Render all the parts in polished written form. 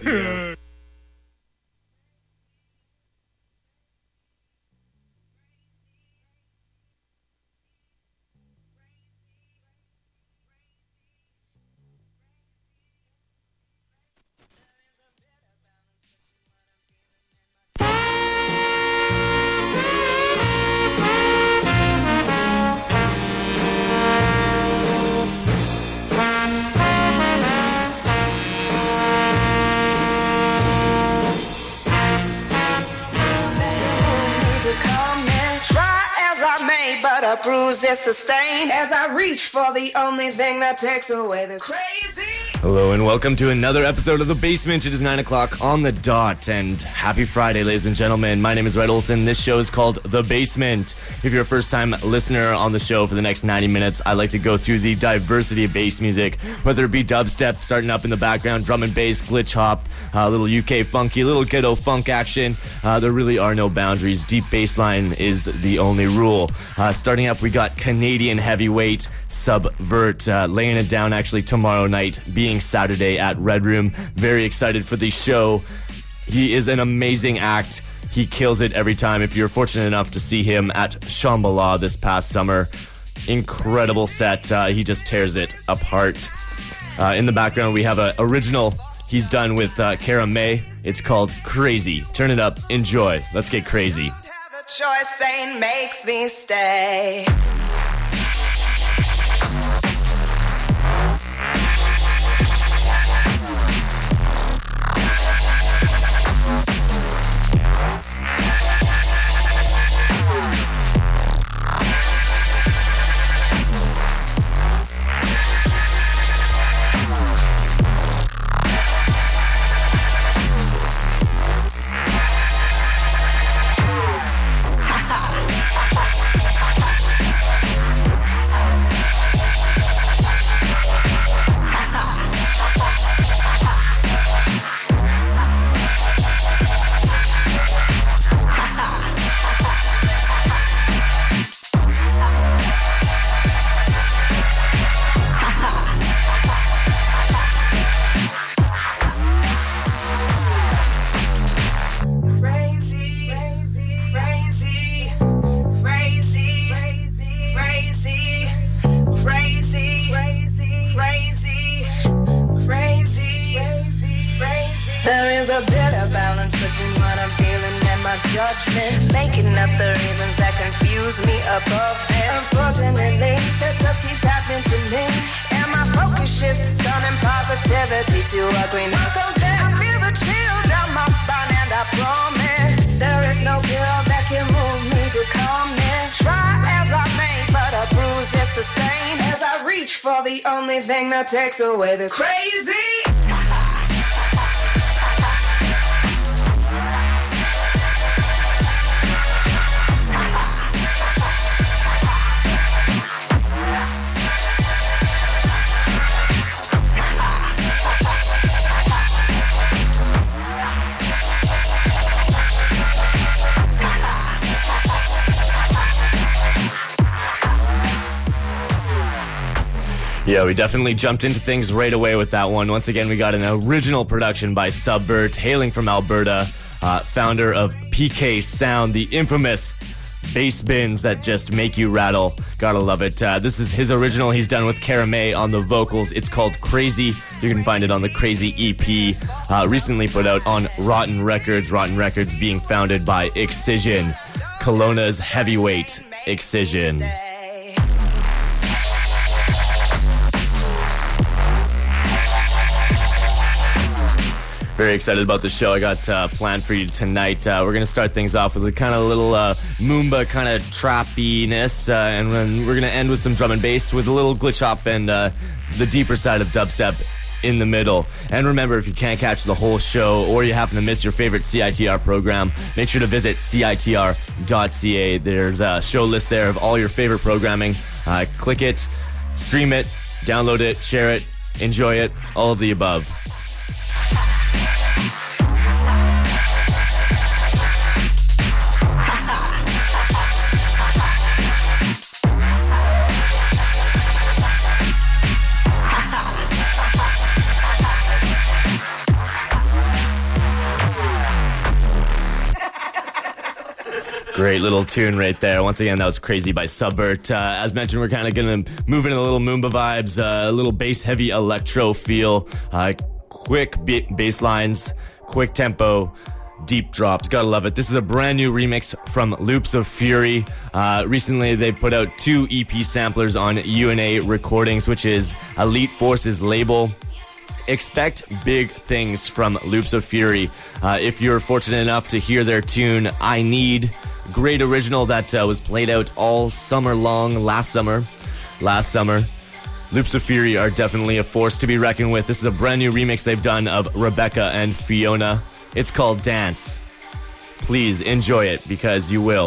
Bruise is sustained as I reach for the only thing that takes away this crazy. Hello and welcome to another episode of The Basement. It is 9 o'clock on the dot, and happy Friday, ladies and gentlemen. My name is Red Olson. This show is called The Basement. If you're a first-time listener on the show for the next 90 minutes, I like to go through the diversity of bass music, whether it be dubstep starting up in the background, drum and bass, glitch hop, a little UK funky, a little ghetto funk action. There really are no boundaries. Deep bass line is the only rule. Starting up, we got Canadian heavyweight Subvert, laying it down actually tomorrow night, being Saturday at Red Room. Very excited for the show. He is an amazing act. He kills it every time. If you're fortunate enough to see him at Shambhala this past summer, incredible set. He just tears it apart. In the background, we have an original he's done with Cara May. It's called Crazy. Turn it up. Enjoy. Let's get crazy. Have a choice saying makes me stay. Judgment, making up the reasons that confuse me above it. Unfortunately, it just keeps happening to me, and my focus shifts, turning positivity to ugliness. So I feel the chill down my spine, and I promise there is no pill that can move me to calmness. Try as I may, but a bruise is the same as I reach for the only thing that takes away this crazy. Yeah, we definitely jumped into things right away with that one. Once again, we got an original production by Subvert, hailing from Alberta, founder of PK Sound, the infamous bass bins that just make you rattle. Gotta love it. This is his original he's done with Cara May on the vocals. It's called Crazy. You can find it on the Crazy EP, recently put out on Rotten Records. Rotten Records being founded by Excision, Kelowna's heavyweight Excision. Very excited about the show I got planned for you tonight. We're going to start things off with a kind of little Moomba kind of trappiness, and then we're going to end with some drum and bass with a little glitch hop and the deeper side of dubstep in the middle. And remember, if you can't catch the whole show or you happen to miss your favorite CITR program, make sure to visit CITR.ca. There's a show list there of all your favorite programming. Click it, stream it, download it, share it, enjoy it, all of the above. Great little tune right there. Once again, that was Crazy by Subvert. As mentioned, we're kind of going to move into the little Moomba vibes, a little bass-heavy electro feel, quick bass lines, quick tempo, deep drops. Gotta love it. This is a brand new remix from Loops of Fury. Recently, they put out 2 EP samplers on UNA Recordings, which is Elite Force's label. Expect big things from Loops of Fury. If you're fortunate enough to hear their tune, I Need, great original that was played out all summer long last summer. Loops of Fury are definitely a force to be reckoned with. This is a brand new remix they've done of Rebecca and Fiona. It's called Dance. Please enjoy it because you will.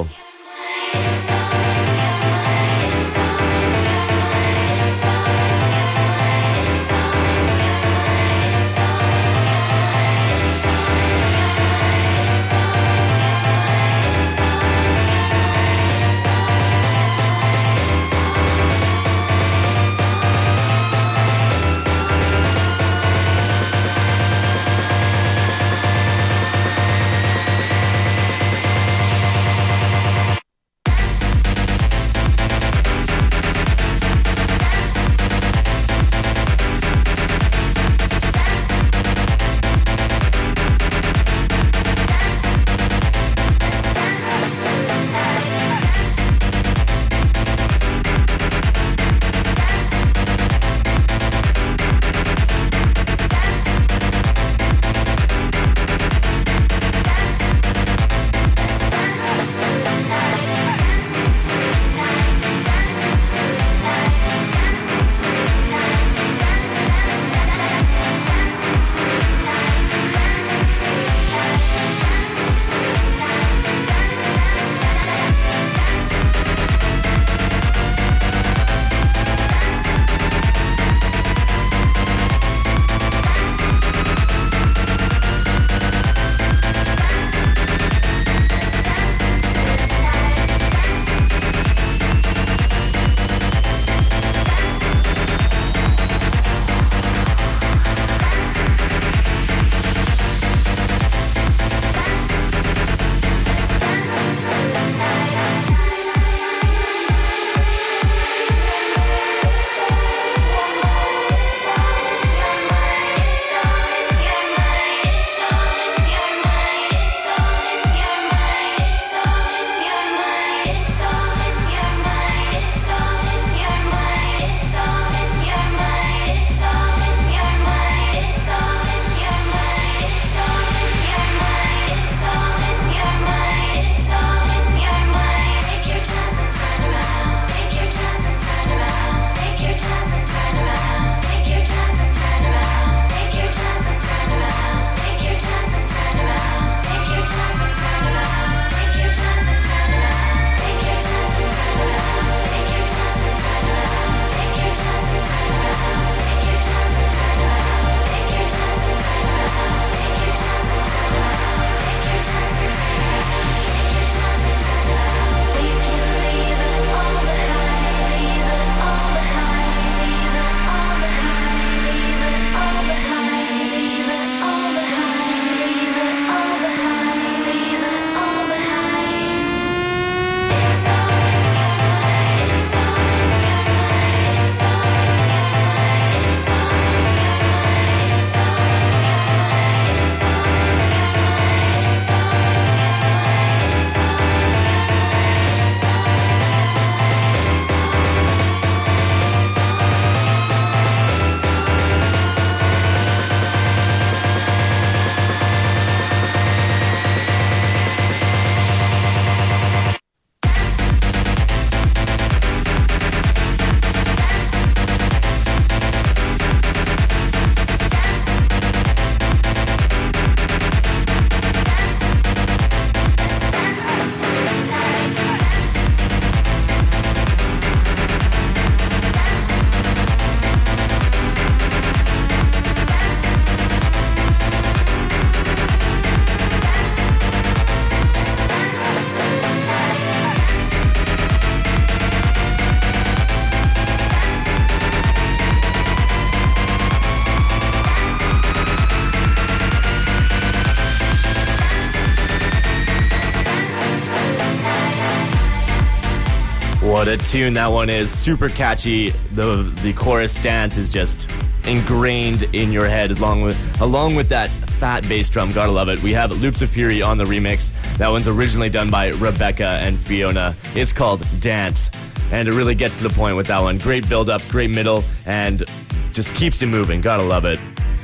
What a tune that one is. Super catchy. The chorus dance is just ingrained in your head along with that fat bass drum. Gotta love it. We have Loops of Fury on the remix. That one's originally done by Rebecca and Fiona. It's called Dance, and it really gets to the point with that one. Great build up, great middle, and just keeps you moving. Gotta love it.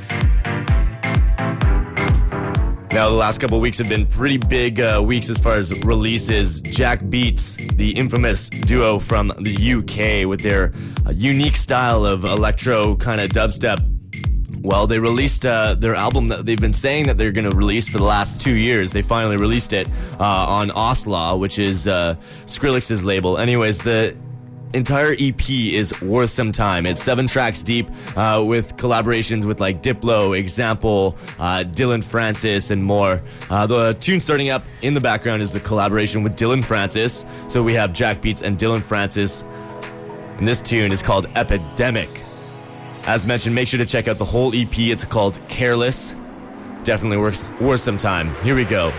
Now, the last couple of weeks have been pretty big weeks as far as releases. Jack Beats, the infamous duo from the UK with their unique style of electro kind of dubstep. Well, they released their album that they've been saying that they're going to release for the last 2 years. They finally released it on Oslaw, which is Skrillex's label. Anyways, the entire EP is worth some time. It's 7 tracks deep with collaborations with like Diplo, Example, Dylan Francis, and more. The tune starting up in the background is the collaboration with Dylan Francis. So we have Jack Beats and Dylan Francis, and this tune is called Epidemic. As mentioned, make sure to check out the whole EP. It's called Careless. Definitely worth some time. Here we go.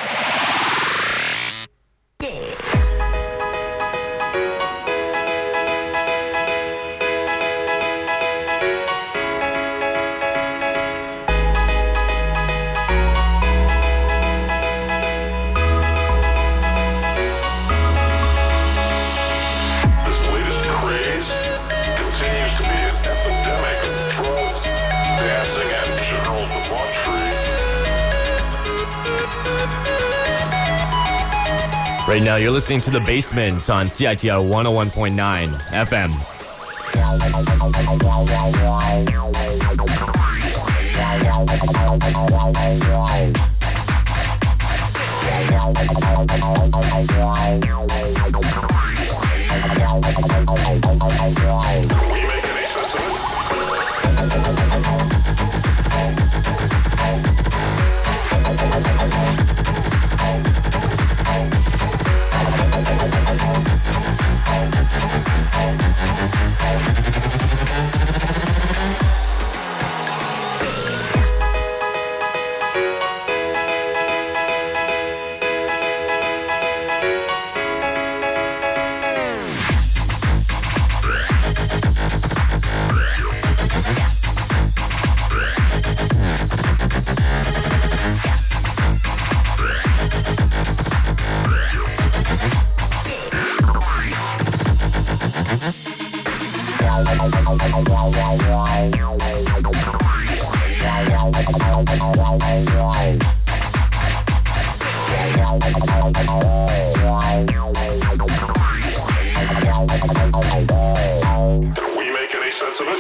Right now, you're listening to The Basement on CITR 101.9 FM. Did we make any sense of it?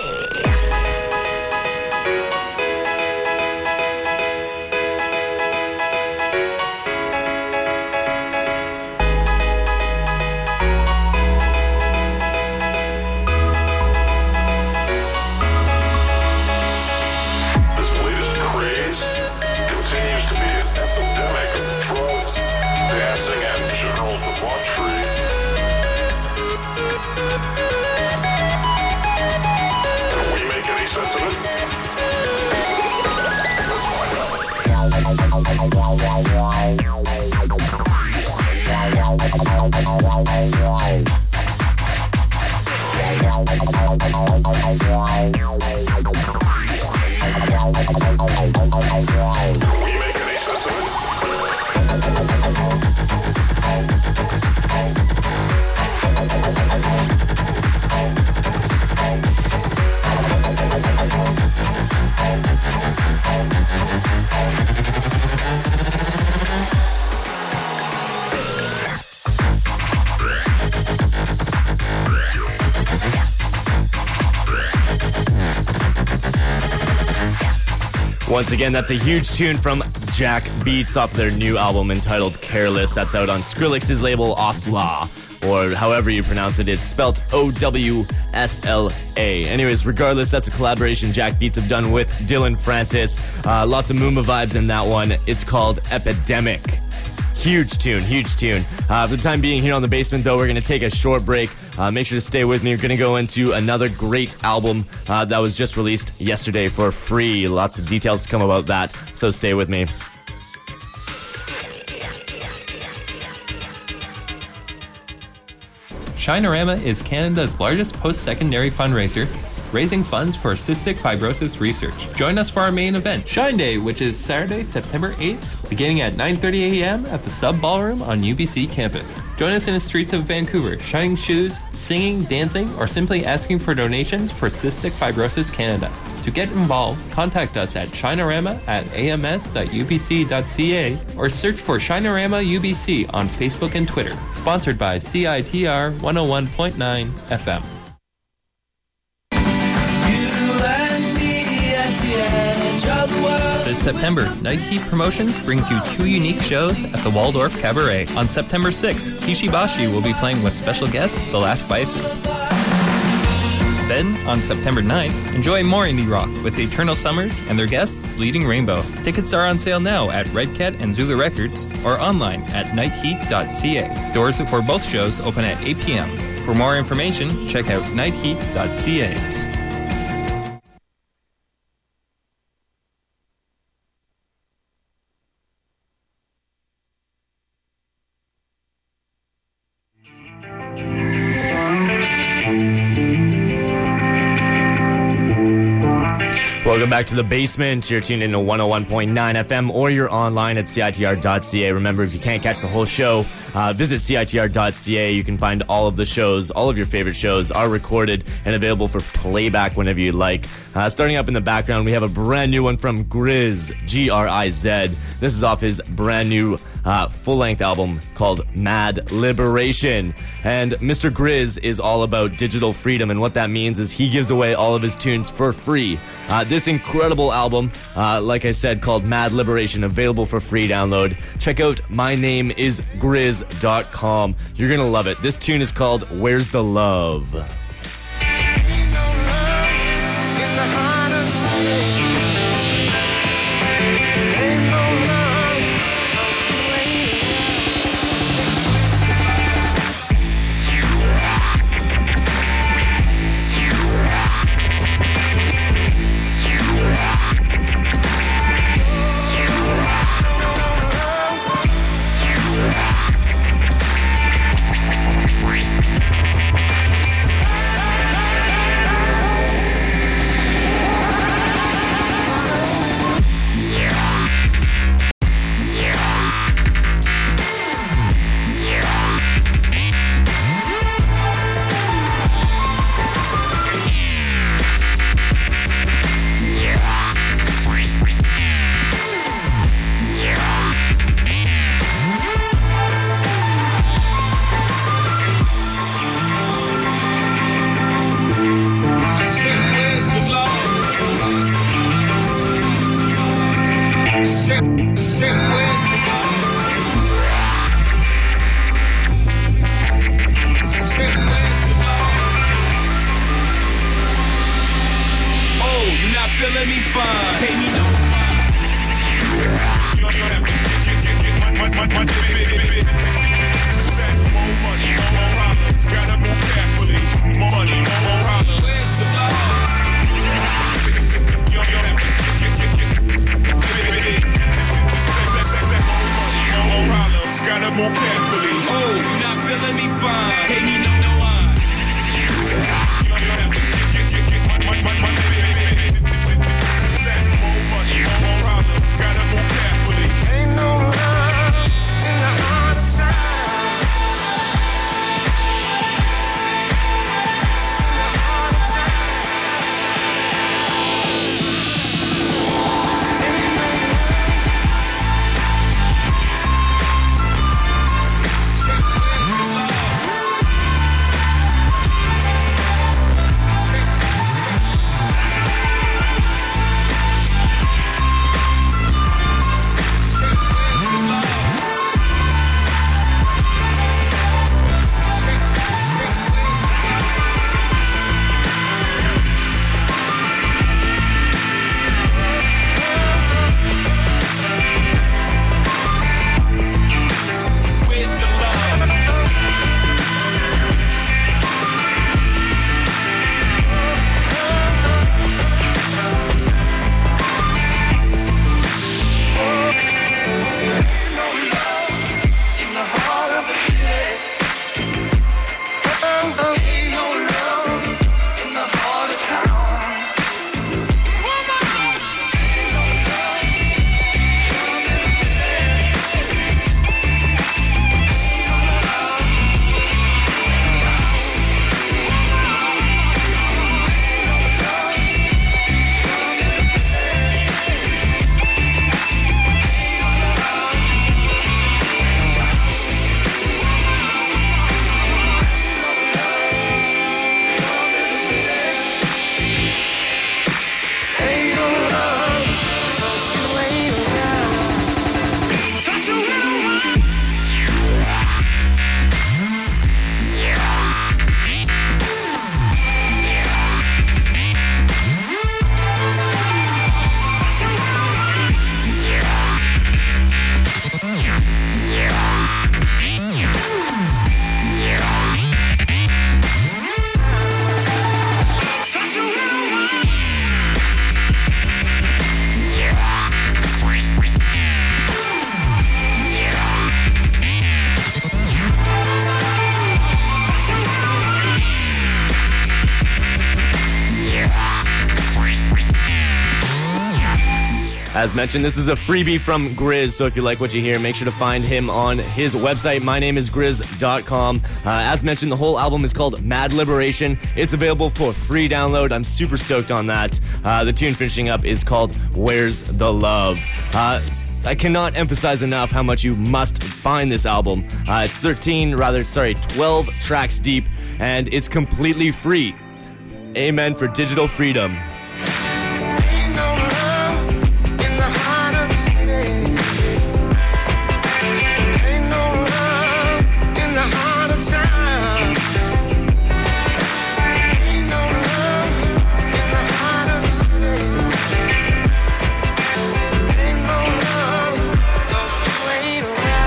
Once again, that's a huge tune from Jack Beats off their new album entitled Careless. That's out on Skrillex's label Oslaw, or however you pronounce it. It's spelt O-W-S-L-A. Anyways, regardless, that's a collaboration Jack Beats have done with Dylan Francis. Lots of Moomba vibes in that one. It's called Epidemic. Huge tune, huge tune. For the time being here on The Basement, though, we're going to take a short break. Make sure to stay with me. We're going to go into another great album that was just released yesterday for free. Lots of details to come about that, so stay with me. Shinorama is Canada's largest post-secondary fundraiser, raising funds for cystic fibrosis research. Join us for our main event, Shine Day, which is Saturday, September 8th, beginning at 9:30 a.m. at the Sub Ballroom on UBC campus. Join us in the streets of Vancouver, shining shoes, singing, dancing, or simply asking for donations for Cystic Fibrosis Canada. To get involved, contact us at shinorama@ams.ubc.ca or search for Shinorama UBC on Facebook and Twitter. Sponsored by CITR 101.9 FM. This September, Night Heat Promotions brings you 2 unique shows at the Waldorf Cabaret. On September 6th, Kishibashi will be playing with special guest The Last Bison. Then, on September 9th, enjoy more indie rock with Eternal Summers and their guests, Bleeding Rainbow. Tickets are on sale now at Red Cat and Zulu Records or online at nightheat.ca. Doors for both shows open at 8 p.m. For more information, check out nightheat.ca. Welcome back to The Basement. You're tuned in to 101.9 FM or you're online at CITR.ca. Remember, if you can't catch the whole show, visit CITR.ca. You can find all of the shows. All of your favorite shows are recorded and available for playback whenever you like. Starting up in the background, we have a brand new one from Grizz, G-R-I-Z. This is off his brand new full-length album called Mad Liberation. And Mr. Grizz is all about digital freedom, and what that means is he gives away all of his tunes for free. This incredible album, like I said, called Mad Liberation, available for free download. Check out mynameisgrizz.com. You're gonna love it. This tune is called Where's the Love? As mentioned, this is a freebie from Grizz, so if you like what you hear, make sure to find him on his website, mynameisgrizz.com. As mentioned, the whole album is called Mad Liberation. It's available for free download. I'm super stoked on that. The tune finishing up is called Where's the Love? I cannot emphasize enough how much you must find this album. It's 12 tracks deep, and it's completely free. Amen for digital freedom. Ain't no love in the heart of the city. Ain't no love in the heart of town. Ain't no love in the heart of the city. Ain't no love, 'cause you ain't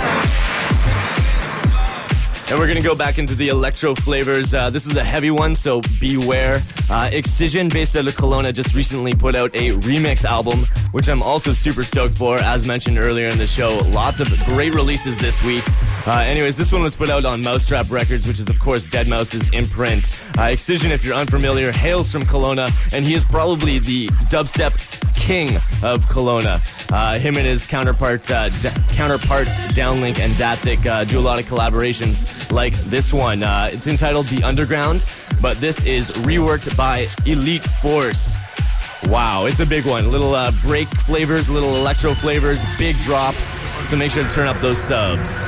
around. And we're going to go back into the electro flavors. This is a heavy one, so beware. Excision, based out of Kelowna, just recently put out a remix album, which I'm also super stoked for. As mentioned earlier in the show, lots of great releases this week. Anyways, this one was put out on Mousetrap Records, which is, of course, Deadmau5's imprint. Excision, if you're unfamiliar, hails from Kelowna, and he is probably the dubstep king of Kelowna. Him and his counterparts Downlink and Datsik do a lot of collaborations like this one. It's entitled The Underground, but this is reworked by Elite Force. Wow, it's a big one. Little break flavors, little electro flavors, big drops. So make sure to turn up those subs.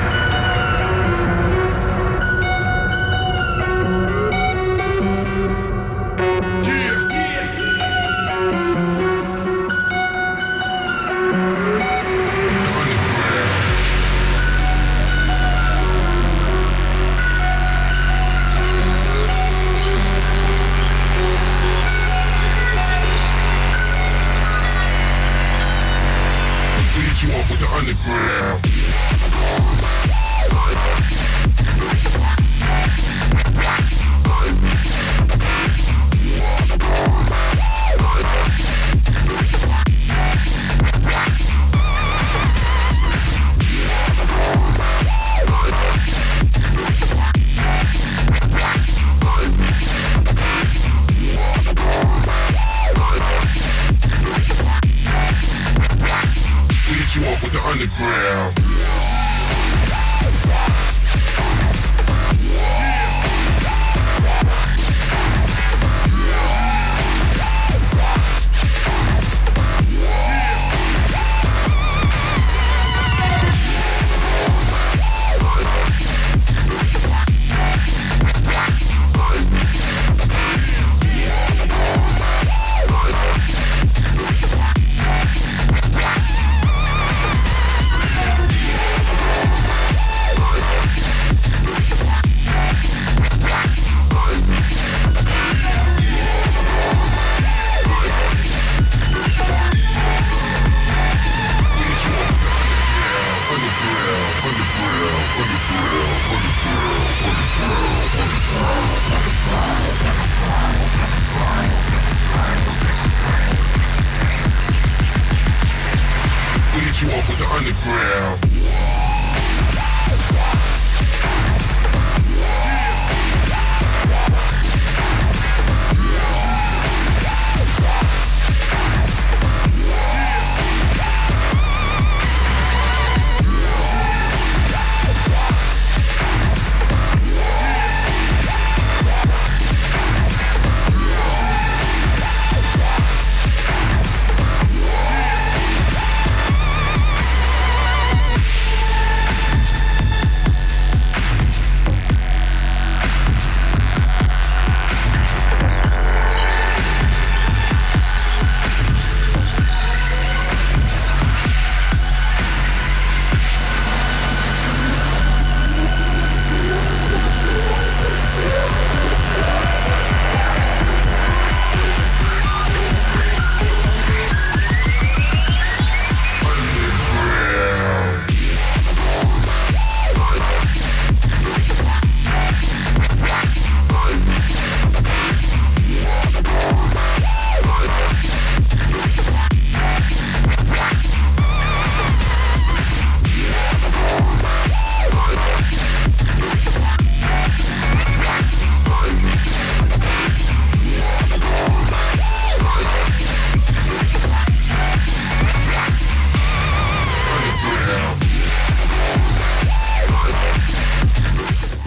You up with the underground. You up with the underground. You up with the underground.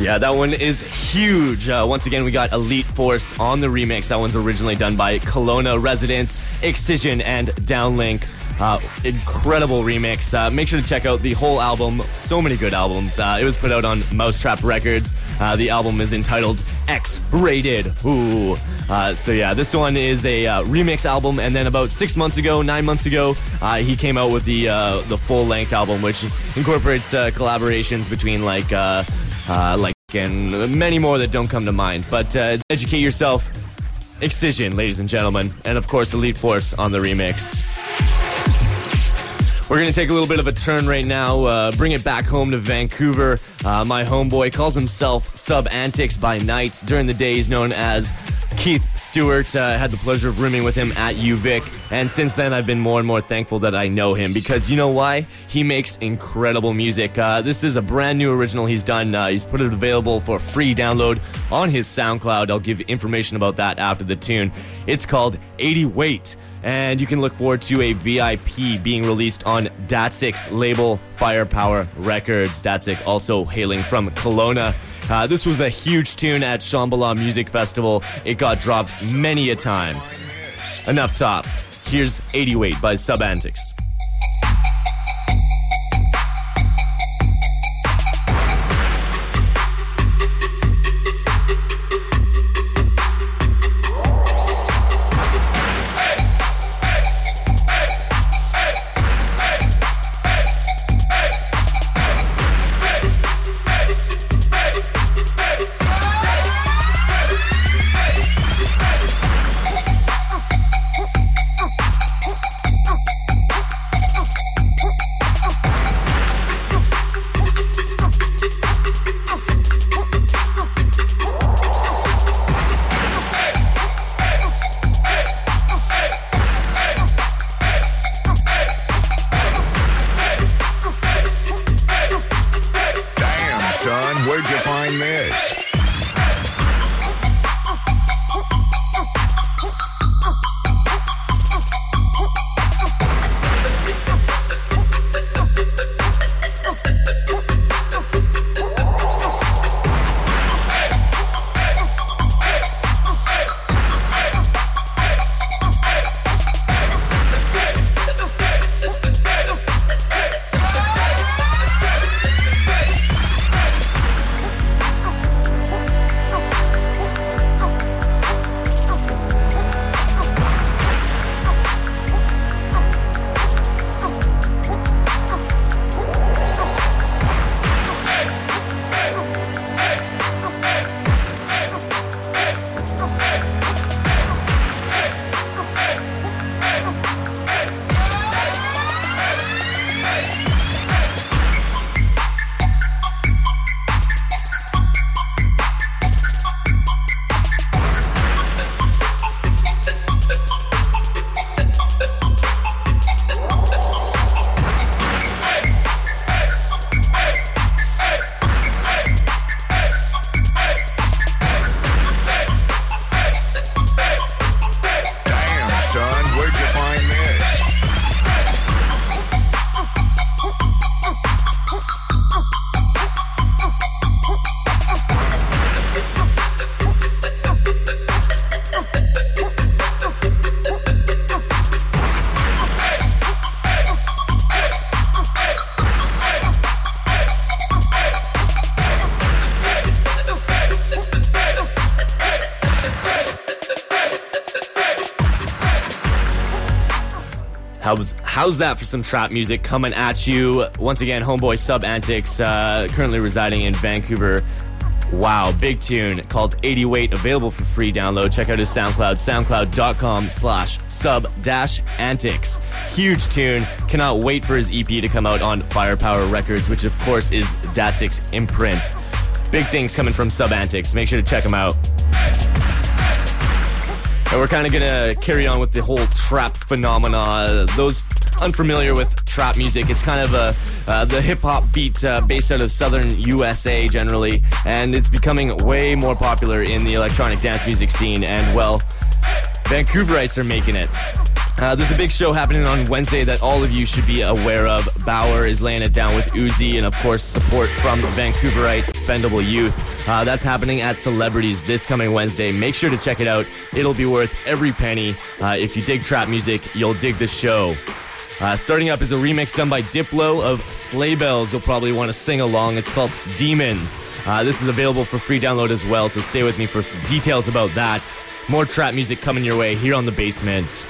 Yeah, that one is huge. Once again, we got Elite Force on the remix. That one's originally done by Kelowna residents, Excision, and Downlink. Incredible remix. Make sure to check out the whole album. So many good albums. It was put out on Mousetrap Records. The album is entitled X-Rated. Ooh. So yeah, this one is a remix album, and then about 9 months ago, he came out with the full-length album, which incorporates collaborations between and many more that don't come to mind. But educate yourself. Excision, ladies and gentlemen, and of course Elite Force on the remix. We're going to take a little bit of a turn right now, bring it back home to Vancouver. My homeboy calls himself Sub Antics by night. During the day, he's known as Keith Stewart. Had the pleasure of rooming with him at UVic, and since then I've been more and more thankful that I know him, because you know why? He makes incredible music. This is a brand new original he's done. He's put it available for free download on his SoundCloud. I'll give information about that after the tune. It's called 80 Weight. And you can look forward to a VIP being released on Datsik's label, Firepower Records. Datsik also hailing from Kelowna. This was a huge tune at Shambhala Music Festival. It got dropped many a time. Enough talk. Here's 80 Weight by Sub Antics. Where'd you find this? How's that for some trap music coming at you? Once again, homeboy Sub Antics, currently residing in Vancouver. Wow, big tune called 80 Weight, available for free download. Check out his SoundCloud, soundcloud.com/sub-antics. Huge tune. Cannot wait for his EP to come out on Firepower Records, which of course is Datsik's imprint. Big things coming from Sub Antics. Make sure to check him out. And we're kind of going to carry on with the whole trap phenomena. Those unfamiliar with trap music, it's kind of the hip-hop beat based out of southern USA generally, and it's becoming way more popular in the electronic dance music scene, and well, Vancouverites are making it. There's a big show happening on Wednesday that all of you should be aware of. Bauer is laying it down with Uzi, and of course support from Vancouverites Expendable Youth. That's happening at Celebrities this coming Wednesday. Make sure to check it out. It'll be worth every penny. If you dig trap music, you'll dig the show. Starting up is a remix done by Diplo of Sleigh Bells. You'll probably want to sing along. It's called Demons. This is available for free download as well, so stay with me for details about that. More trap music coming your way here on The Basement.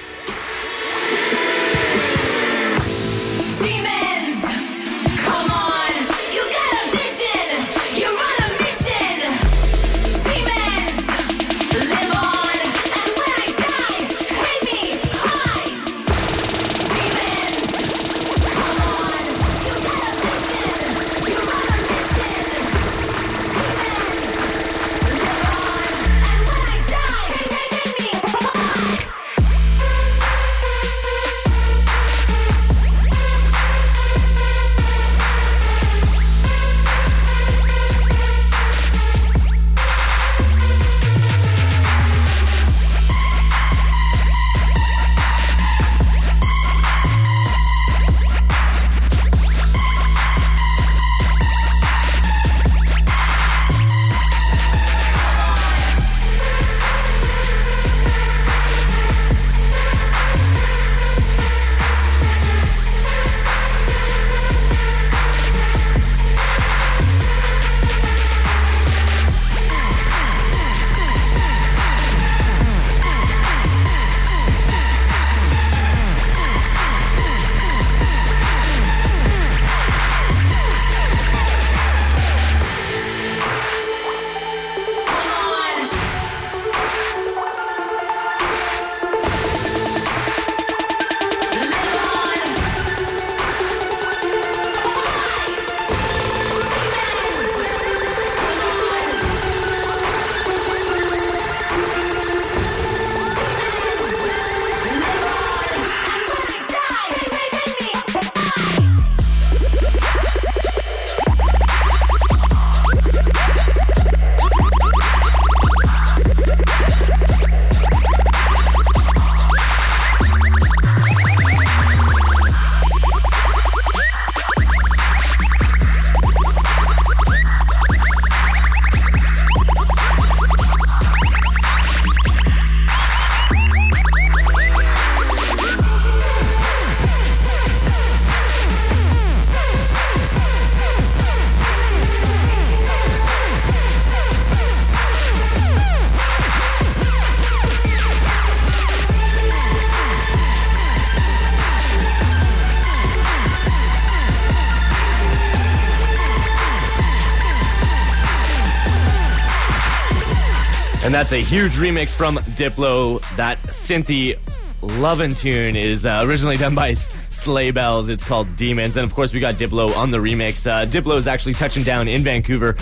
And that's a huge remix from Diplo. That synthy lovin' tune is originally done by Sleigh Bells. It's called Demons. And of course, we got Diplo on the remix. Diplo is actually touching down in Vancouver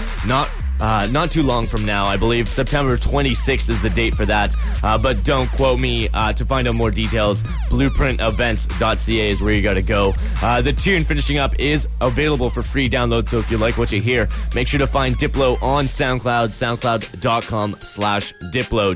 not too long from now. I believe September 26th is the date for that. But don't quote me. To find out more details, blueprintevents.ca is where you gotta go. The tune finishing up is available for free download, so if you like what you hear, make sure to find Diplo on SoundCloud, soundcloud.com/Diplo,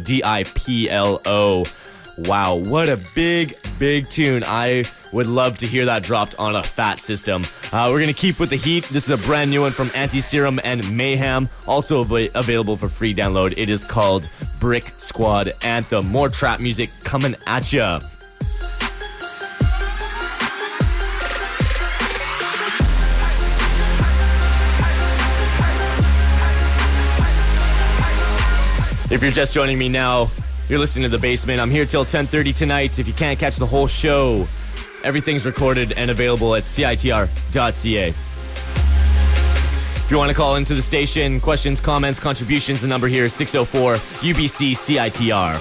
Diplo. Wow, what a big tune. I would love to hear that dropped on a fat system. We're going to keep with the heat. This is a brand new one from Anti-Serum and Mayhem, also available for free download. It is called Brick Squad Anthem. More trap music coming at ya. If you're just joining me now, you're listening to The Basement. I'm here till 10:30 tonight. If you can't catch the whole show, everything's recorded and available at CITR.ca. If you want to call into the station, questions, comments, contributions, the number here is 604-UBC-CITR.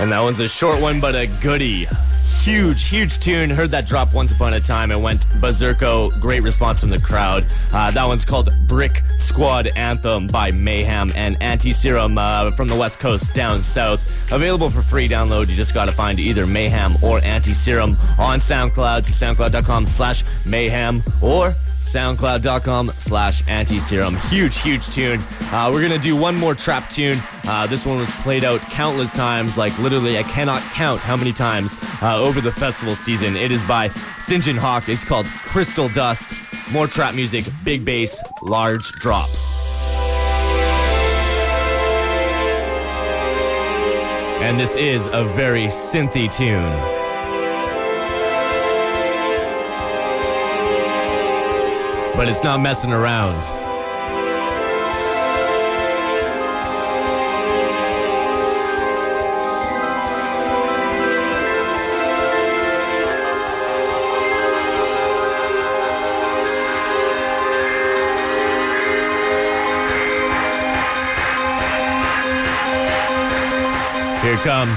And that one's a short one, but a goodie. Huge tune. Heard that drop once upon a time. It went berserko. Great response from the crowd. That one's called Brick Squad Anthem by Mayhem and Anti-Serum from the West Coast down south. Available for free download. You just got to find either Mayhem or Anti-Serum on SoundCloud. So soundcloud.com/mayhem or soundcloud.com/antiserum. Huge tune. We're going to do one more trap tune. This one was played out countless times, like literally I cannot count how many times over the festival season. It is by St. John Hawk. It's called Crystal Dust. More trap music, big bass, large drops. And this is a very synthy tune. But it's not messing around. Here it comes.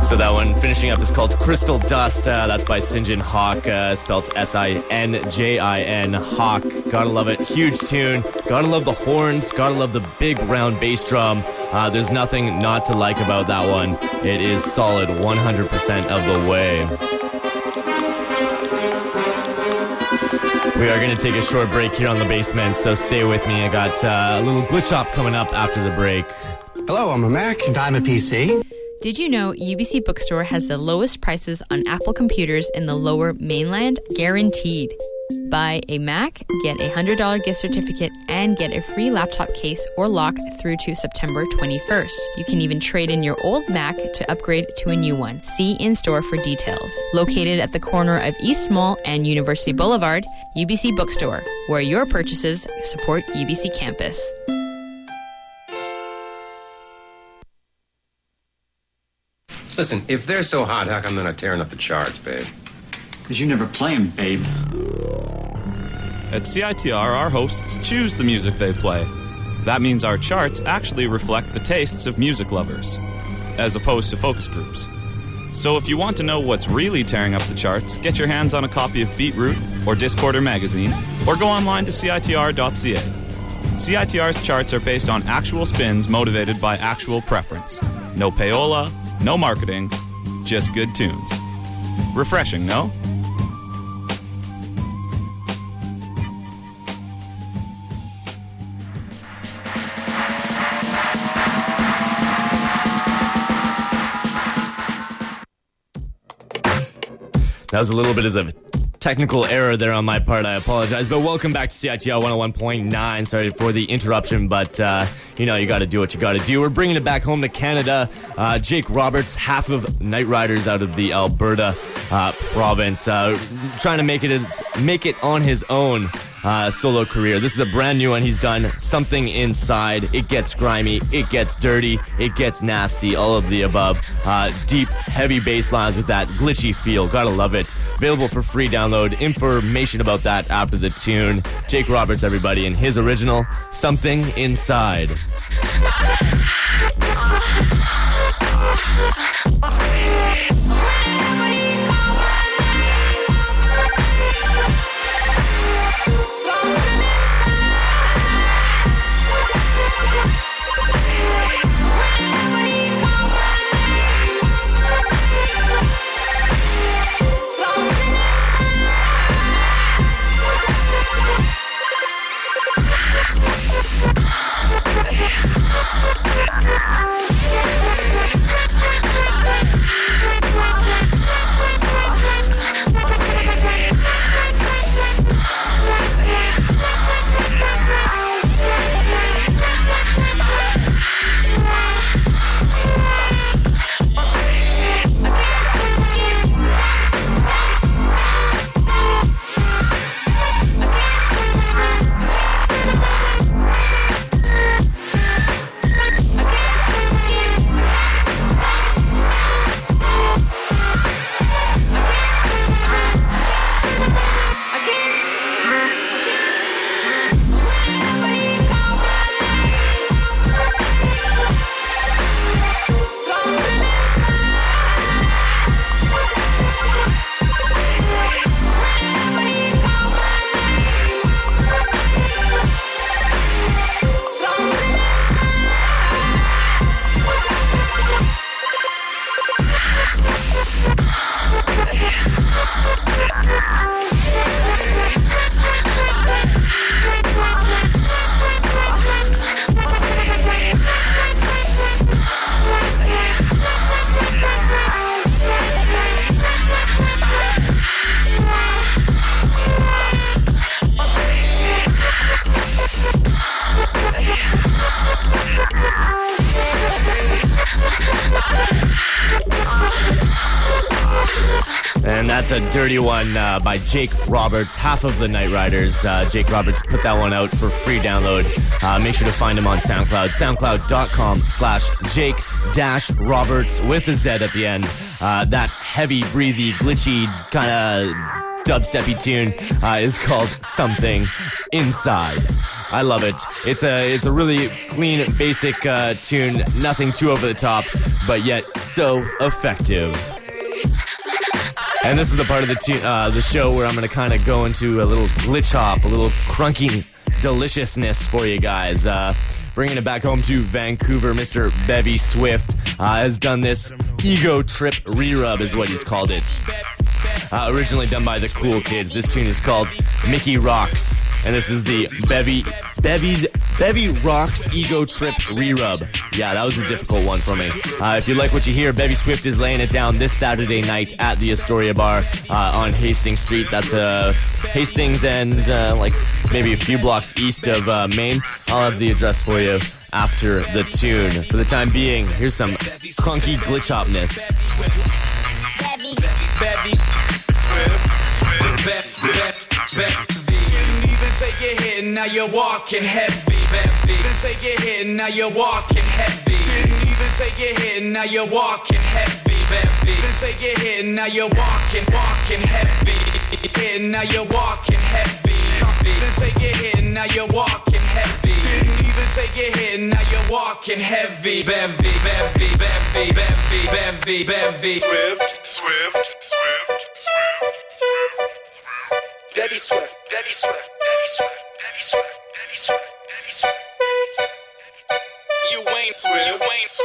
So that one finishing up is called Crystal Dust. That's by Sinjin Hawk, spelled Sinjin Hawk. Gotta love it. Huge tune. Gotta love the horns. Gotta love the big round bass drum. There's nothing not to like about that one. It is solid 100% of the way. We are going to take a short break here on the basement, so stay with me. I got a little glitch up coming up after the break. Hello, I'm a Mac. And I'm a PC. Did you know UBC Bookstore has the lowest prices on Apple computers in the lower mainland? Guaranteed. Buy a Mac, get a $100 gift certificate, and get a free laptop case or lock through to September 21st. You can even trade in your old Mac to upgrade to a new one. See in-store for details. Located at the corner of East Mall and University Boulevard, UBC Bookstore, where your purchases support UBC campus. Listen, if they're so hot, how come they're not tearing up the charts, babe? Because you never play them, babe. At CITR, our hosts choose the music they play. That means our charts actually reflect the tastes of music lovers, as opposed to focus groups. So if you want to know what's really tearing up the charts, get your hands on a copy of Beatroot or Discorder magazine, or go online to CITR.ca. CITR's charts are based on actual spins motivated by actual preference. No payola, no marketing, just good tunes. Refreshing, no? That was a little bit of a technical error there on my part. I apologize. But welcome back to CITR 101.9. Sorry for the interruption, but you know, you got to do what you got to do. We're bringing it back home to Canada. Jake Roberts, half of Night Riders out of the Alberta province, trying to make it on his own solo career. This is a brand new one. He's done Something Inside. It gets grimy, it gets dirty, it gets nasty, all of the above. Deep, heavy bass lines with that glitchy feel. Gotta love it. Available for free download. Information about that after the tune. Jake Roberts, everybody, and his original Something Inside. And that's a dirty one by Jake Roberts, half of the Night Riders. Jake Roberts put that one out for free download. Make sure to find him on SoundCloud, soundcloud.com/Jake-Roberts with a Z at the end. That heavy, breathy, glitchy, kind of dubsteppy tune is called Something Inside. I love it. It's a really clean, basic tune. Nothing too over the top, but yet so effective. And this is the part of the show where I'm going to kind of go into a little glitch hop, a little crunky deliciousness for you guys. Bringing it back home to Vancouver, Mr. Bevy Swift has done this Ego Trip Re-Rub is what he's called it. Originally done by the Cool Kids. This tune is called Mickey Rocks. And this is the Bevy Rocks Ego Trip Re-Rub. Yeah, that was a difficult one for me. If you like what you hear, Bevy Swift is laying it down this Saturday night at the Astoria Bar on Hastings Street. That's Hastings and like maybe a few blocks east of Maine. I'll have the address for you after the tune. For the time being, here's some crunky glitch hopness. Bevy Swift. Take your hit and now you're walking heavy, Didn't take your hit and now you're walking heavy. Didn't even take your hit and now you're walking heavy, Didn't take your hit and now you're walking heavy. Hit and now you're walking heavy. Didn't take your hit and now you're walking heavy. Didn't even take your hit and now you're walking heavy, Bevy. Swift. Bevy Swift. You ain't Swift.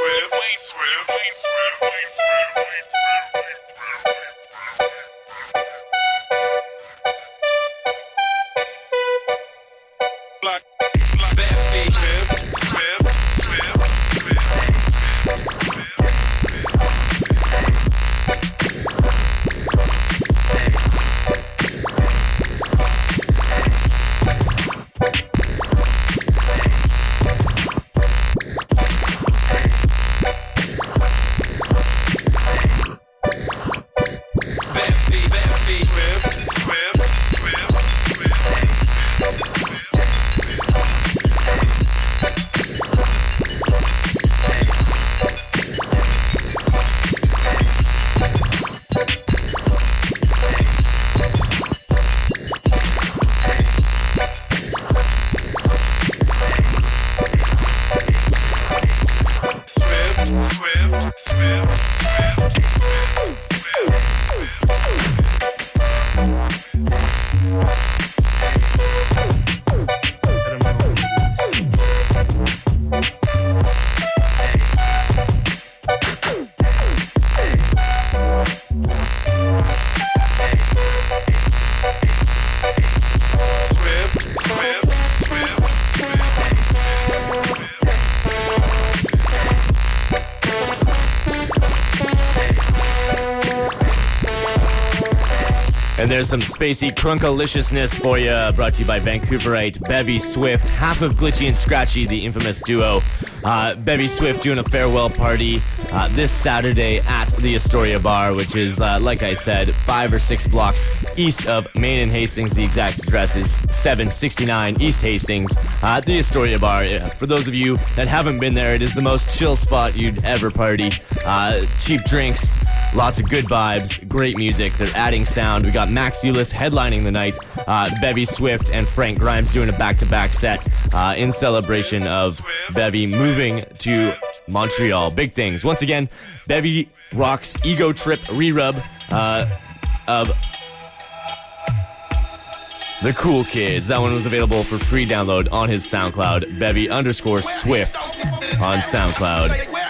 And there's some spacey crunkaliciousness for you, brought to you by Vancouverite Bevy Swift, half of Glitchy and Scratchy, the infamous duo. Bevy Swift doing a farewell party this Saturday at the Astoria Bar, which is, like I said, 5 or 6 blocks east of Main and Hastings. The exact address is 769 East Hastings at the Astoria Bar. For those of you that haven't been there, it is the most chill spot you'd ever party. Cheap drinks, lots of good vibes, great music. They're adding sound. We got Max Eulis headlining the night. Bevy Swift and Frank Grimes doing a back-to-back set in celebration of Bevy moving to Montreal. Big things. Once again, Bevy Rocks Ego Trip Re-Rub of The Cool Kids. That one was available for free download on his SoundCloud, Bevy_Swift on SoundCloud.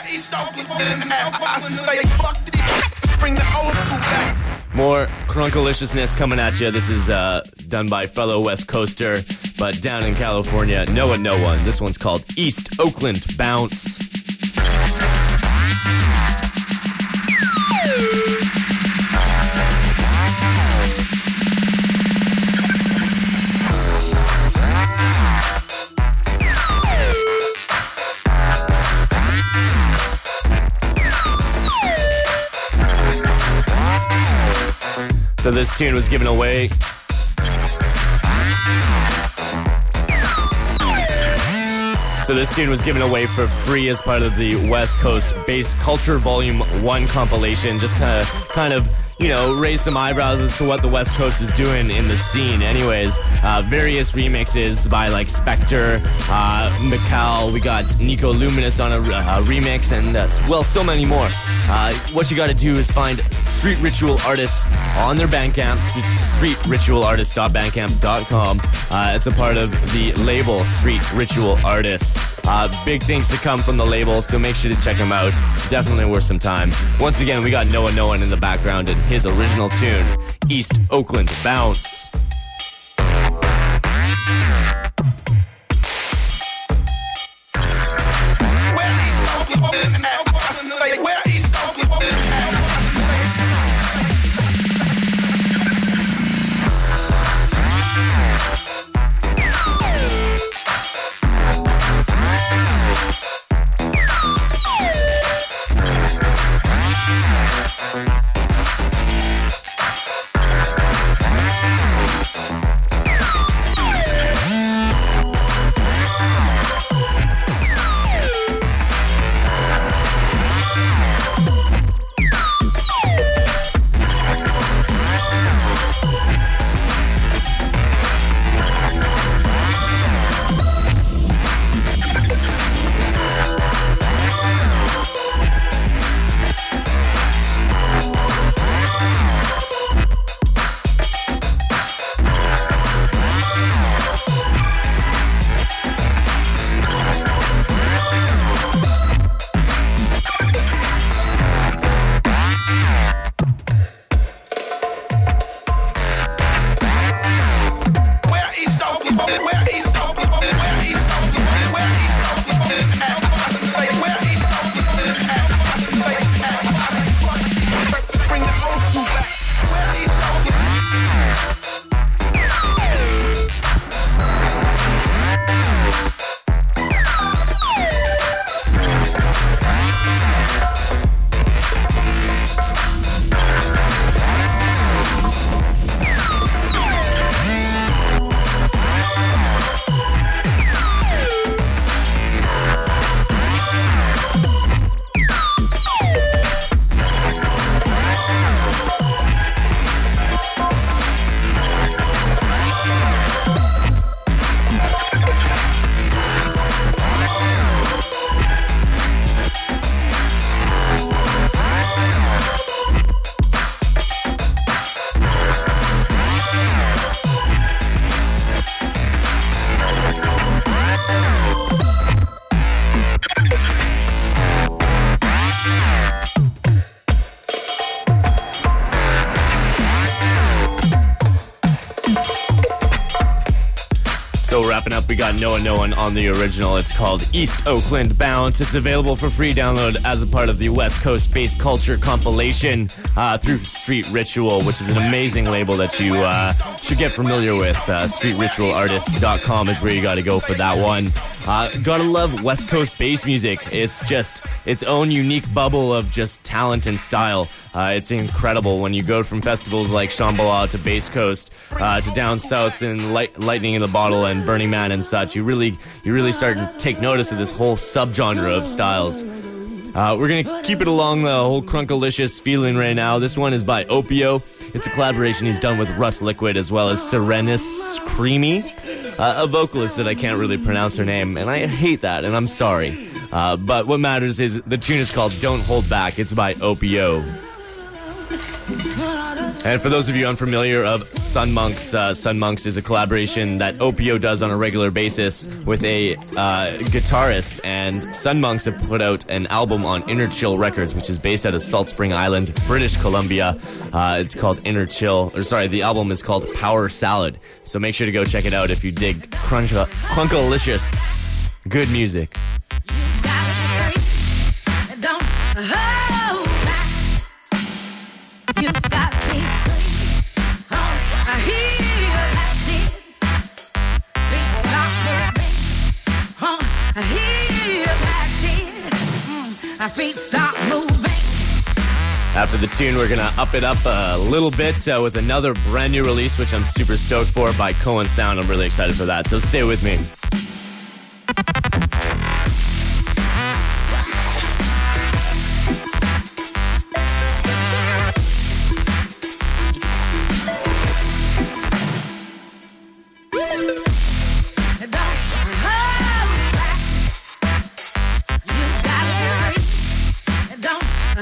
More crunkaliciousness coming at you. This is done by fellow West Coaster, but down in California, no one. This one's called East Oakland Bounce. So this tune was given away So this tune was given away for free as part of the West Coast Bass Culture Volume 1 compilation, just to kind of, you know, raise some eyebrows as to what the West Coast is doing in the scene. Anyways, various remixes by like Spectre, Mikal, we got Nico Luminous on a remix, and well, so many more. What you gotta do is find Street Ritual Artists on their Bandcamp, streetritualartists.bandcamp.com. It's a part of the label Street Ritual Artists. Big things to come from the label, so make sure to check them out. Definitely worth some time. Once again, we got Noah Noah in the background and his original tune, East Oakland Bounce. So wrapping up, we got Noah Noah on the original. It's called East Oakland Bounce. It's available for free download as a part of the West Coast Bass Culture compilation through Street Ritual, which is an amazing label that you should get familiar with. StreetRitualartists.com is where you got to go for that one. Gotta love West Coast bass music. It's just its own unique bubble of just talent and style. It's incredible when you go from festivals like Shambhala to Bass Coast to down south and Lightning in the Bottle and Burning Man and such. You really start to take notice of this whole subgenre of styles. We're gonna keep it along the whole crunkalicious feeling right now. This one is by Opio. It's a collaboration he's done with Russ Liquid as well as Serenus Creamy, a vocalist that I can't really pronounce her name, and I hate that, and I'm sorry. But what matters is the tune is called Don't Hold Back. It's by Opio. And for those of you unfamiliar of Sun Monks, Sun Monks is a collaboration that Opio does on a regular basis with a guitarist, and Sun Monks have put out an album on Inner Chill Records, which is based out of Salt Spring Island, British Columbia. It's called Inner Chill, the album is called Power Salad. So make sure to go check it out if you dig crunkalicious good music. After the tune, we're gonna up it up a little bit with another brand new release, which I'm super stoked for, by Cohen Sound. I'm really excited for that, so stay with me.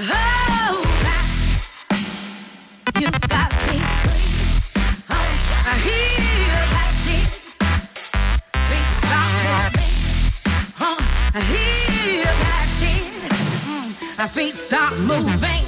You got me free. I hear that beat. Feet stop moving. I hear that beat. Feet stop moving.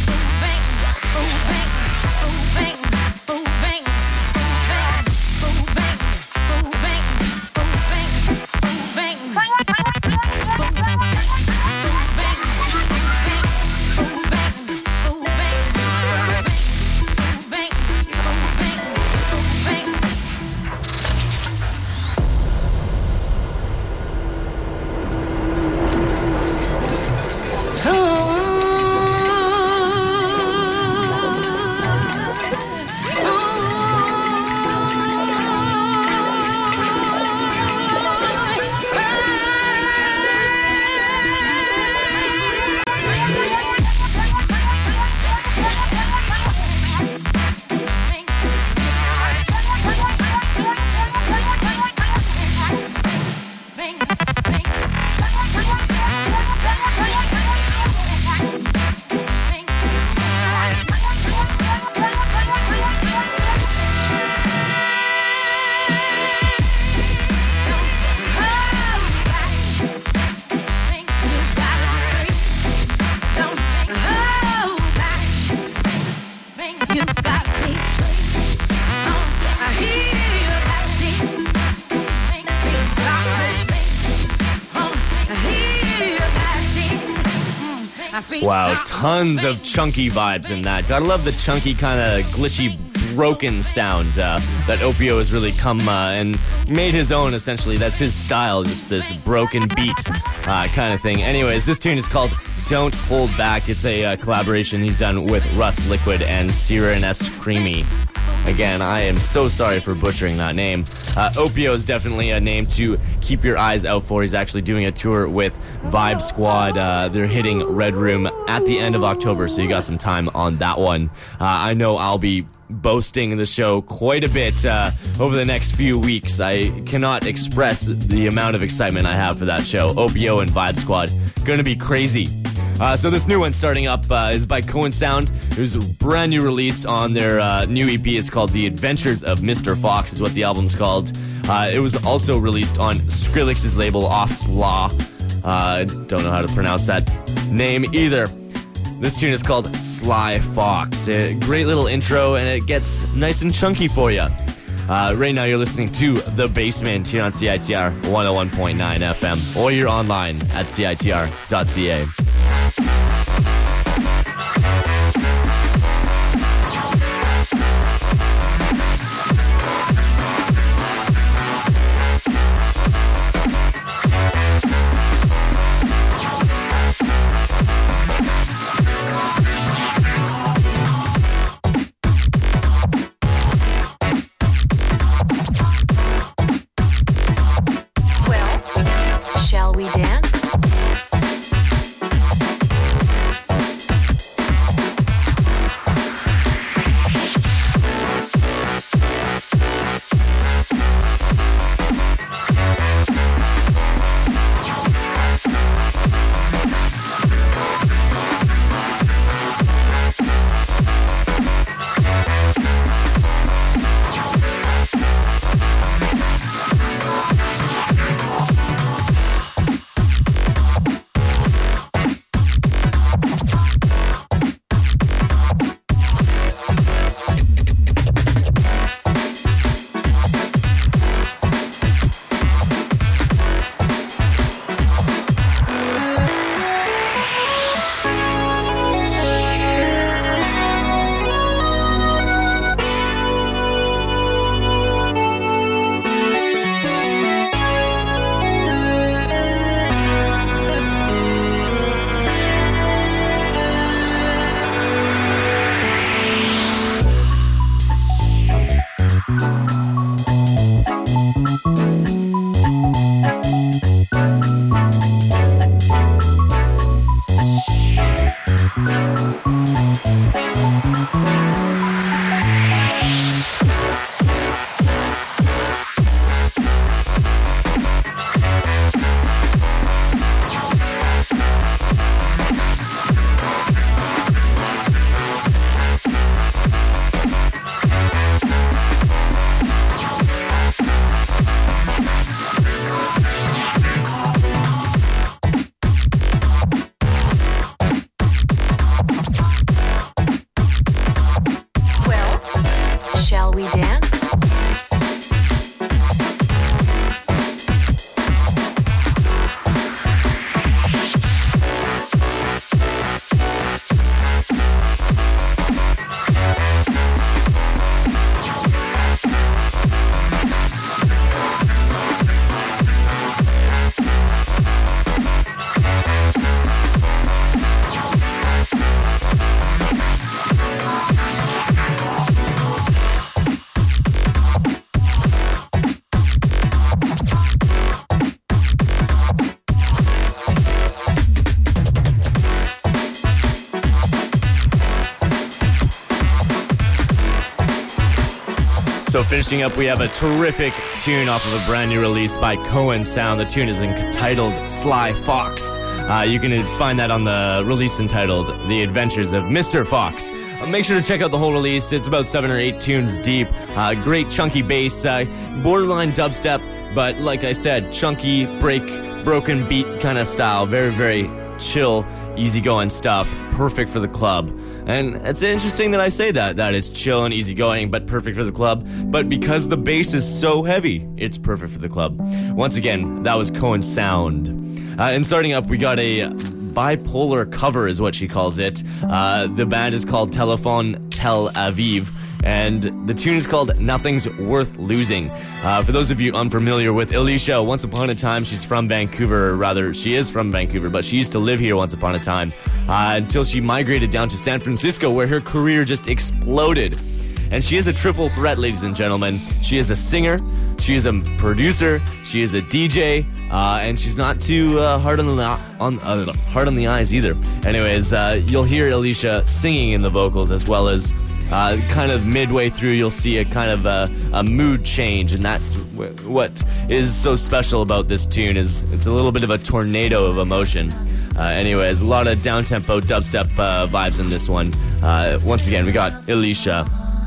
Wow, tons of chunky vibes in that. Gotta love the chunky, kind of glitchy, broken sound that Opio has really come and made his own, essentially. That's his style, just this broken beat kind of thing. Anyways, this tune is called Don't Hold Back. It's a collaboration he's done with Russ Liquid and Siren S. Creamy. Again, I am so sorry for butchering that name. Opio is definitely a name to keep your eyes out for. He's actually doing a tour with Vibe Squad. They're hitting Red Room at the end of October, so you got some time on that one. I know I'll be boasting the show quite a bit over the next few weeks. I cannot express the amount of excitement I have for that show. Opio and Vibe Squad, gonna be crazy. So this new one starting up is by Cohen Sound. It was a brand new release on their new EP. It's called The Adventures of Mr. Fox is what the album's called. It was also released on Skrillex's label Osla. Don't know how to pronounce that name either. This tune is called Sly Fox. A great little intro, and it gets nice and chunky for you. Right now you're listening to The Basement here on CITR 101.9 FM, or you're online at CITR.ca. Shall we dance? So finishing up, we have a terrific tune off of a brand new release by Cohen Sound. The tune is entitled Sly Fox. You can find that on the release entitled The Adventures of Mr. Fox. Make sure to check out the whole release. It's about 7 or 8 tunes deep. Great chunky bass, borderline dubstep, but like I said, chunky, broken beat kind of style. Very, very chill, easygoing stuff. Perfect for the club. And it's interesting that I say that it's chill and easygoing, but perfect for the club. But because the bass is so heavy, it's perfect for the club. Once again, that was Cohen Sound. And starting up, we got a bipolar cover is what she calls it. The band is called Telephone Tel Aviv, and the tune is called Nothing's Worth Losing. For those of you unfamiliar with Alicia, once upon a time, she's from Vancouver, or rather, she is from Vancouver, but she used to live here once upon a time, until she migrated down to San Francisco, where her career just exploded. And she is a triple threat, ladies and gentlemen. She is a singer, she is a producer, she is a DJ, and she's not too hard on the eyes either. Anyways, you'll hear Alicia singing in the vocals, as well as kind of midway through you'll see a kind of a mood change, and that's what is so special about this tune. Is it's a little bit of a tornado of emotion. Anyways, a lot of down-tempo dubstep vibes in this one. Once again, we got Alicia.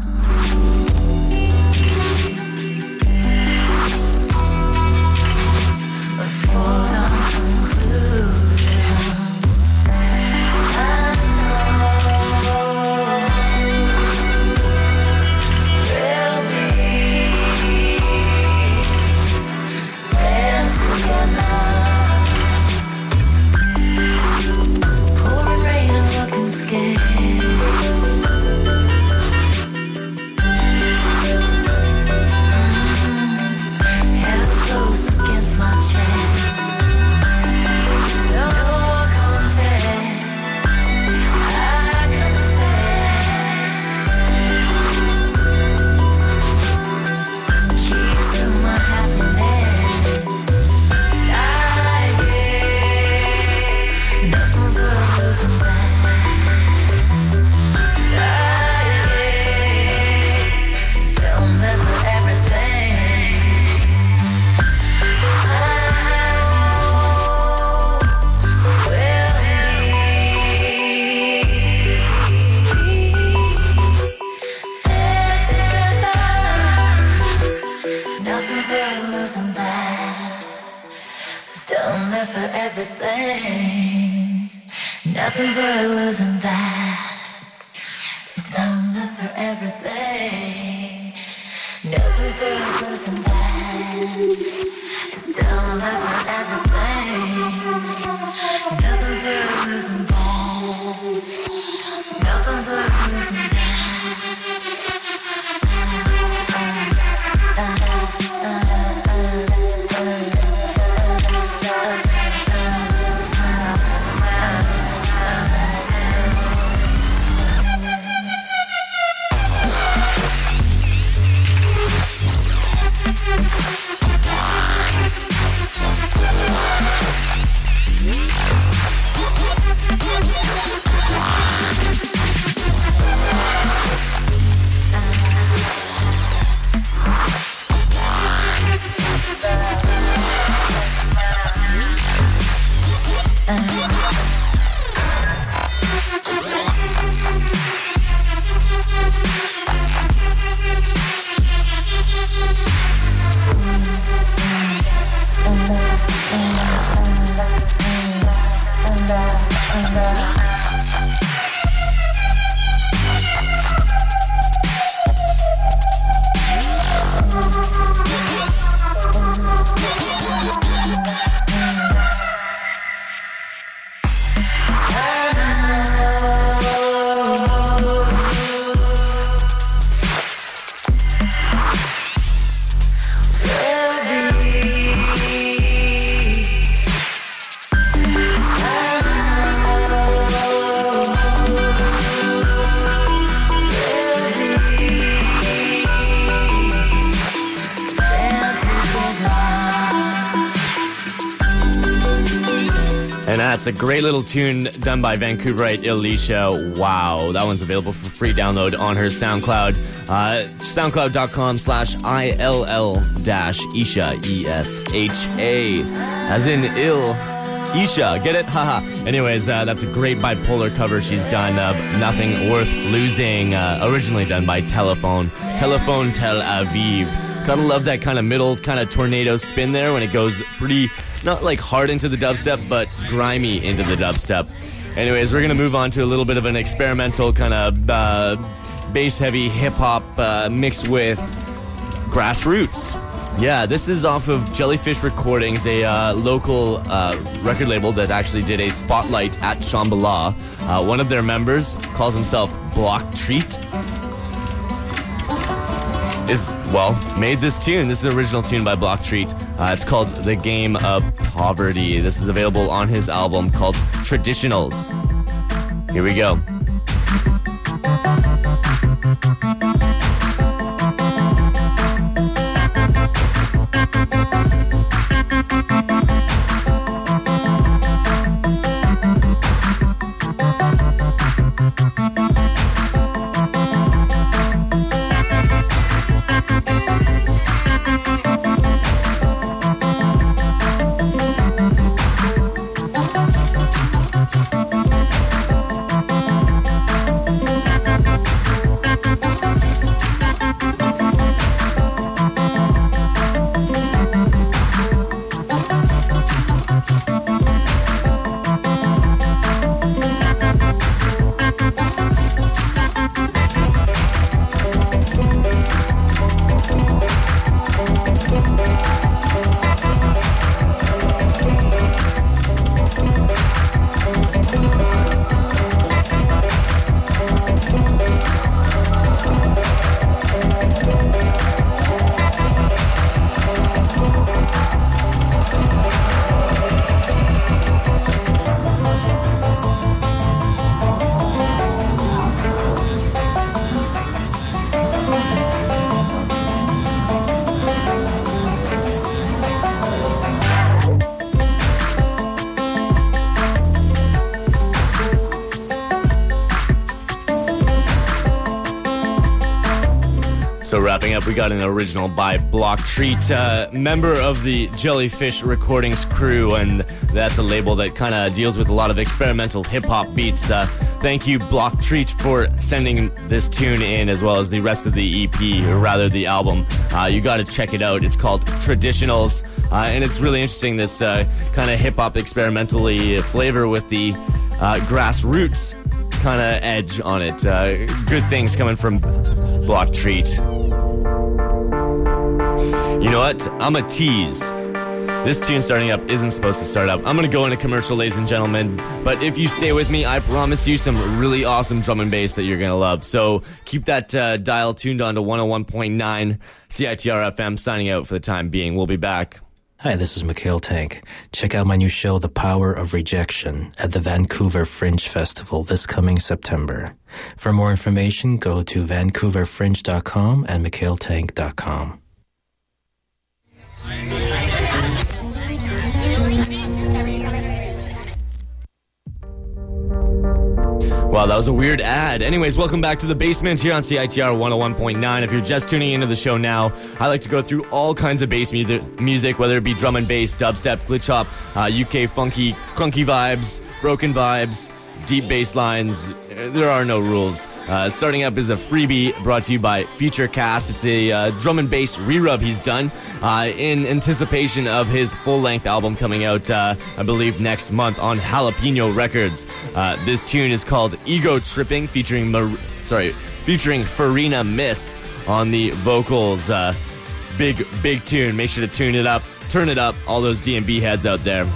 Nothing's worth losing that. Some love for everything. Nothing's worth losing that. Some love for everything. Nothing's worth losing that. Nothing's worth losing that. That's a great little tune done by Vancouverite Elisha. Wow, that one's available for free download on her SoundCloud. SoundCloud.com/ILL-Isha, E-S-H-A, as in ill. Isha, get it? Haha. Anyways, that's a great bipolar cover she's done of Nothing Worth Losing, originally done by Telephone Tel Aviv. Gotta love that kind of middle kind of tornado spin there when it goes pretty, not like hard into the dubstep, but grimy into the dubstep. Anyways, we're gonna move on to a little bit of an experimental kind of bass-heavy hip-hop mixed with grassroots. Yeah, this is off of Jellyfish Recordings, a local record label that actually did a spotlight at Shambhala. One of their members calls himself Block Treat. Made this tune. This is an original tune by Block Treat. It's called The Game of Poverty. This is available on his album called Traditionals. Here we go. So wrapping up, we got an original by Block Treat, member of the Jellyfish Recordings crew, and that's a label that kind of deals with a lot of experimental hip-hop beats. Thank you, Block Treat, for sending this tune in, as well as the rest of the EP, or rather the album. You got to check it out. It's called Traditionals, and it's really interesting, this kind of hip-hop experimentally flavor with the grassroots kind of edge on it. Good things coming from Block Treat. You know what? I'm a tease. This tune starting up isn't supposed to start up. I'm going to go into commercial, ladies and gentlemen. But if you stay with me, I promise you some really awesome drum and bass that you're going to love. So keep that dial tuned on to 101.9 CITR FM, signing out for the time being. We'll be back. Hi, this is Mikhail Tank. Check out my new show, The Power of Rejection, at the Vancouver Fringe Festival this coming September. For more information, go to vancouverfringe.com and mikhailtank.com. Wow, that was a weird ad. Anyways, welcome back to The Basement here on CITR 101.9. If you're just tuning into the show now, I like to go through all kinds of bass music, whether it be drum and bass, dubstep, glitch hop, UK funky, crunky vibes, broken vibes, deep bass lines. There are no rules. Starting up is a freebie brought to you by Future Cast. It's a drum and bass re-rub he's done in anticipation of his full-length album coming out, I believe, next month on Jalapeno Records. This tune is called Ego Tripping, featuring Farina Miss on the vocals. Big tune. Make sure to tune it up, turn it up, all those D&B heads out there.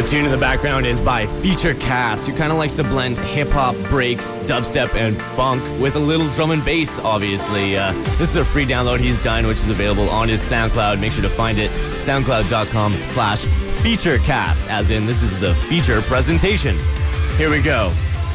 tune in the background is by Feature Cast, who kind of likes to blend hip-hop, breaks, dubstep, and funk with a little drum and bass, obviously. This is a free download he's done, which is available on his SoundCloud. Make sure to find it, soundcloud.com/featurecast, as in this is the feature presentation. Here we go.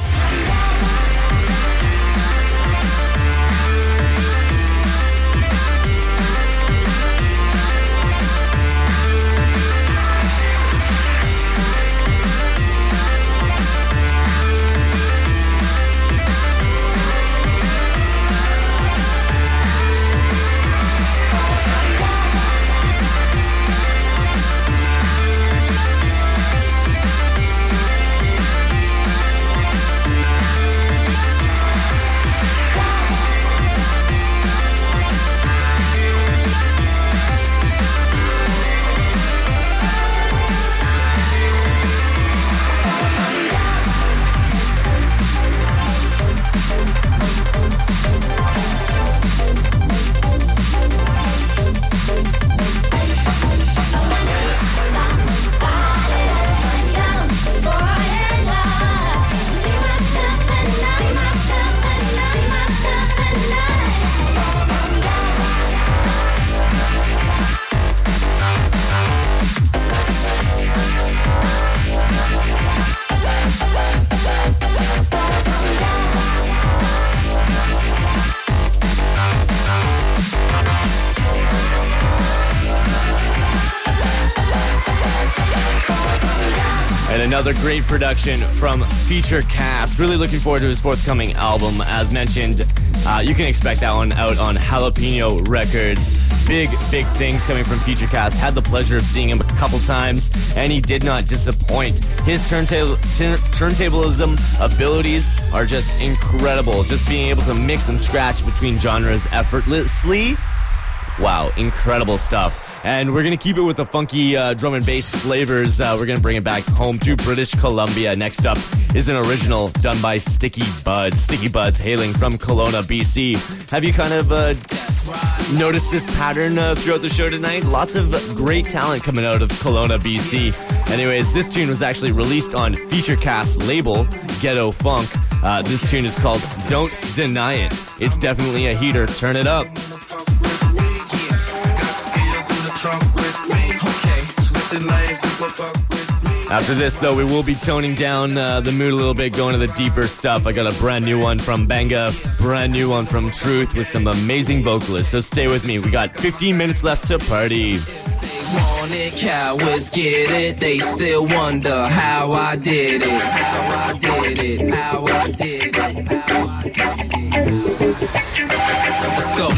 Another great production from Feature Cast. Really looking forward to his forthcoming album. As mentioned, you can expect that one out on Jalapeno Records. Big things coming from Feature Cast. Had the pleasure of seeing him a couple times, and he did not disappoint. His turntablism abilities are just incredible. Just being able to mix and scratch between genres effortlessly. Wow, incredible stuff. And we're going to keep it with the funky drum and bass flavors. We're going to bring it back home to British Columbia. Next up is an original done by Sticky Buds. Sticky Buds hailing from Kelowna, BC. Have you kind of noticed this pattern throughout the show tonight? Lots of great talent coming out of Kelowna, BC. Anyways, this tune was actually released on Feature Cast label, Ghetto Funk. This tune is called Don't Deny It. It's definitely a heater. Turn it up. After this, though, we will be toning down the mood a little bit, going to the deeper stuff. I got a brand new one from Benga, brand new one from Truth with some amazing vocalists. So stay with me. We got 15 minutes left to party. Want it, cowards get it. They still wonder how I did it. How I did it. How I did it. How I did it. Let's go.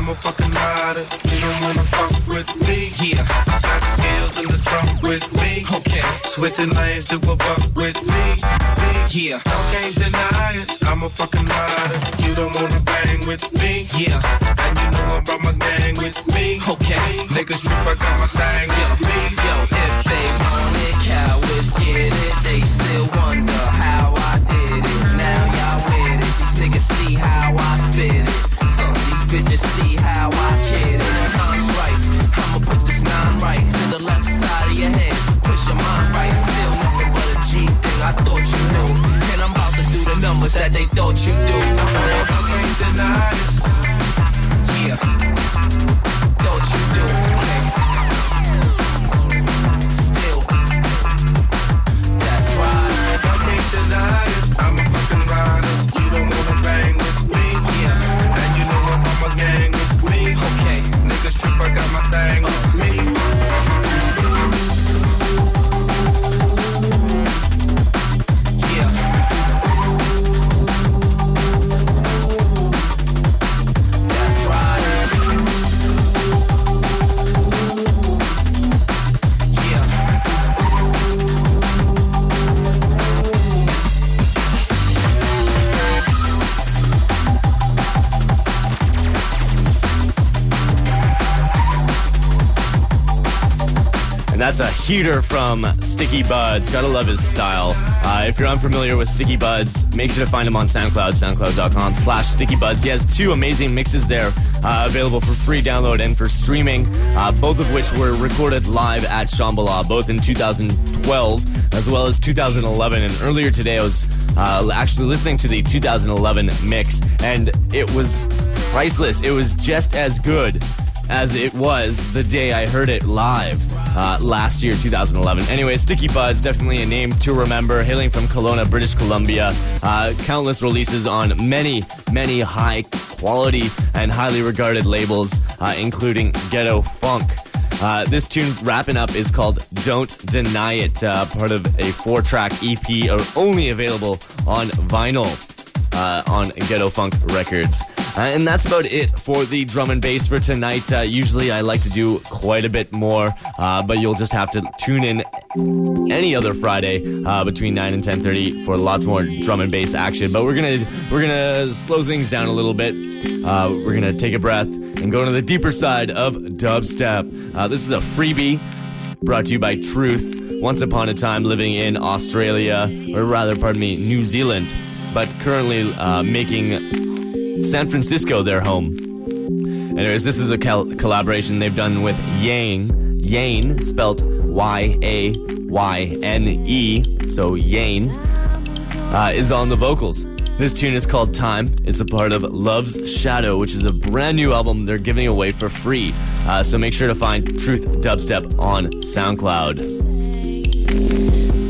I'm a fucking rider. You don't wanna fuck with me. Yeah. I got skills in the trunk with me. Okay. Switching lanes to a buck with me. Yeah. I can't deny it. I'm a fucking rider. You don't wanna bang with me. Yeah. And you know about my gang with me. Okay. Niggas trip, I got my thing with me. Yo, if they want it, cowards get it. They still wonder how I did it. Now y'all with it. These niggas see how I spit it. These bitches see how I kid it. The time's right. I'ma put this 9 right to the left side of your head. Push your mind right. Still nothing but a G thing. I thought you knew. And I'm about to do the numbers that they thought you do. I can't deny it. Yeah. Thought you do. Okay. Still. That's right. I can't deny it. I'm a fucking rider. You don't wanna bang with me. Yeah. And you know about my gang with me. Okay. Niggas trip, I got my thing with me. That's a heater from Sticky Buds. Gotta love his style. If you're unfamiliar with Sticky Buds, make sure to find him on SoundCloud, soundcloud.com/StickyBuds. He has 2 amazing mixes there available for free download and for streaming, both of which were recorded live at Shambhala, both in 2012 as well as 2011. And earlier today I was actually listening to the 2011 mix, and it was priceless. It was just as good as it was the day I heard it live last year, 2011. Anyway, Sticky Buds, definitely a name to remember, hailing from Kelowna, British Columbia. Countless releases on many, many high quality and highly regarded labels, including Ghetto Funk. This tune wrapping up is called Don't Deny It, part of a 4-track EP, only available on vinyl on Ghetto Funk Records. And that's about it for the drum and bass for tonight. Usually I like to do quite a bit more, but you'll just have to tune in any other Friday between 9 and 10:30 for lots more drum and bass action. But we're gonna slow things down a little bit. We're gonna take a breath and go to the deeper side of dubstep. This is a freebie brought to you by Truth. Once upon a time living in Australia, or rather, pardon me, New Zealand, but currently making San Francisco their home. Anyways, this is a collaboration they've done with Yane. Yane, spelled Y-A-Y-N-E, so Yane, is on the vocals. This tune is called Time. It's a part of Love's Shadow, which is a brand new album they're giving away for free. So make sure to find Truth Dubstep on SoundCloud.